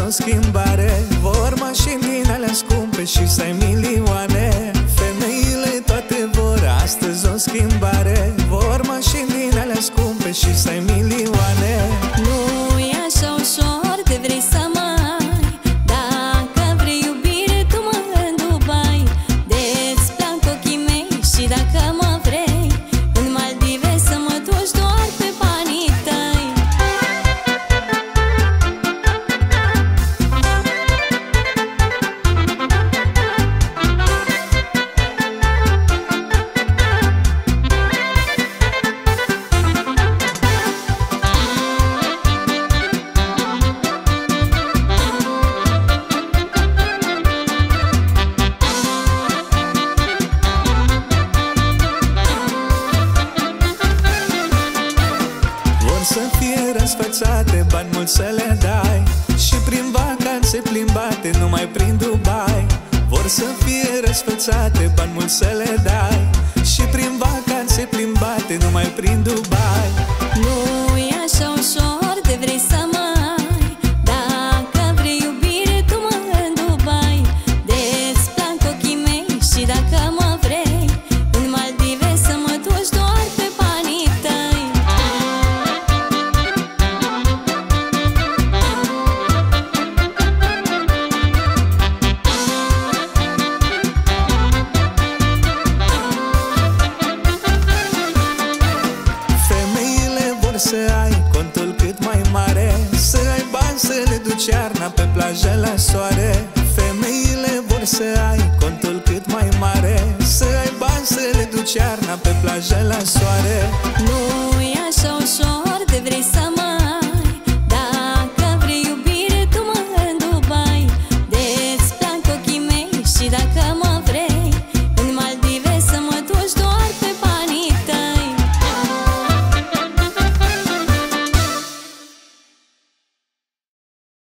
o schimbare. Vor mașini din alea scumpe și să ai milioane. Femeile toate vor astăzi o schimbare. Vor mașini din alea scumpe și să ai milioane. Nu-i așa ușor de vrei să mă ai. Dacă vrei iubire, tu mă în Dubai. De-ți plac ochii mei și dacă mă vrei, în Maldive să mă duci doar pe banii tăi. Să fie răsfățate, bani mulți să le dai și prin vacanțe plimbate, numai prin Dubai. Vor să fie răsfățate, bani mulți să le dai și prin vacanțe plimbate, numai prin Dubai. Nu-i așa ușor de vrei să mă ai. Dacă vrei iubire, tu mă în Dubai. De-ți plac ochii mei și dacă mă vrei, în Maldive să mă duci doar pe banii tăi. Să ai contul cât mai mare, să ai bani să le duci iarna pe plajă la soare. Femeile vor să ai contul cât mai mare, să ai bani să le duci iarna pe plajă la soare. Nu-i așa ușor